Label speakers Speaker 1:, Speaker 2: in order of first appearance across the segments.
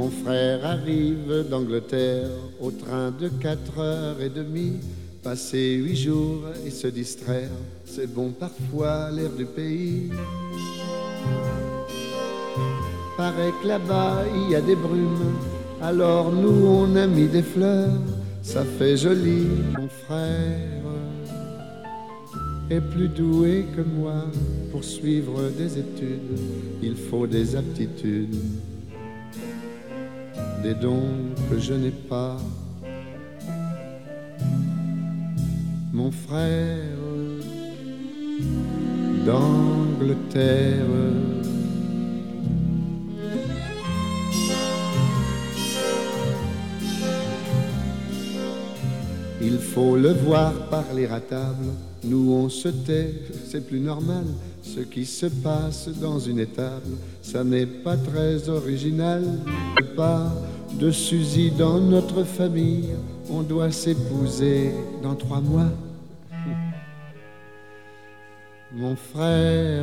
Speaker 1: Mon frère arrive d'Angleterre au train de 4h30. Passer 8 jours et se distraire, c'est bon parfois l'air du pays. Paraît que là-bas il y a des brumes, alors nous on a mis des fleurs. Ça fait joli, mon frère est plus doué que moi pour suivre des études. Il faut des aptitudes, des dons que je n'ai pas. Mon frère d'Angleterre, il faut le voir parler à table. Nous on se tait, c'est plus normal. Ce qui se passe dans une étable, ça n'est pas très original. Pas de Suzy dans notre famille, on doit s'épouser dans 3 mois. Mon frère,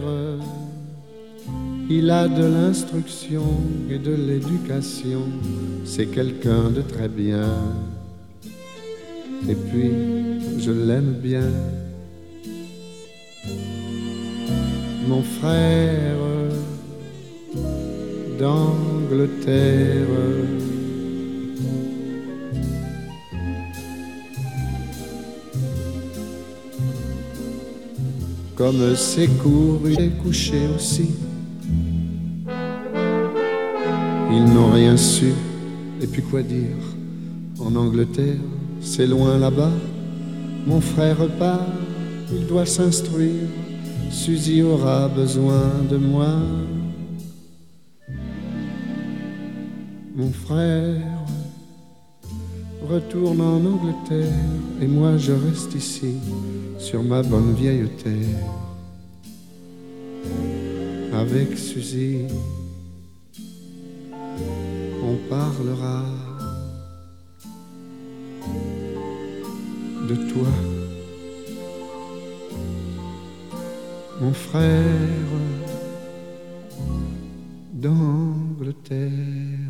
Speaker 1: il a de l'instruction et de l'éducation, c'est quelqu'un de très bien. Et puis, je l'aime bien. Mon frère d'Angleterre, comme c'est court, il est couché aussi. Ils n'ont rien su, et puis quoi dire? En Angleterre, c'est loin là-bas. Mon frère part, il doit s'instruire. Suzy aura besoin de moi. Mon frère retourne en Angleterre et moi je reste ici sur ma bonne vieille terre avec Suzy. On parlera de toi, mon frère d'Angleterre.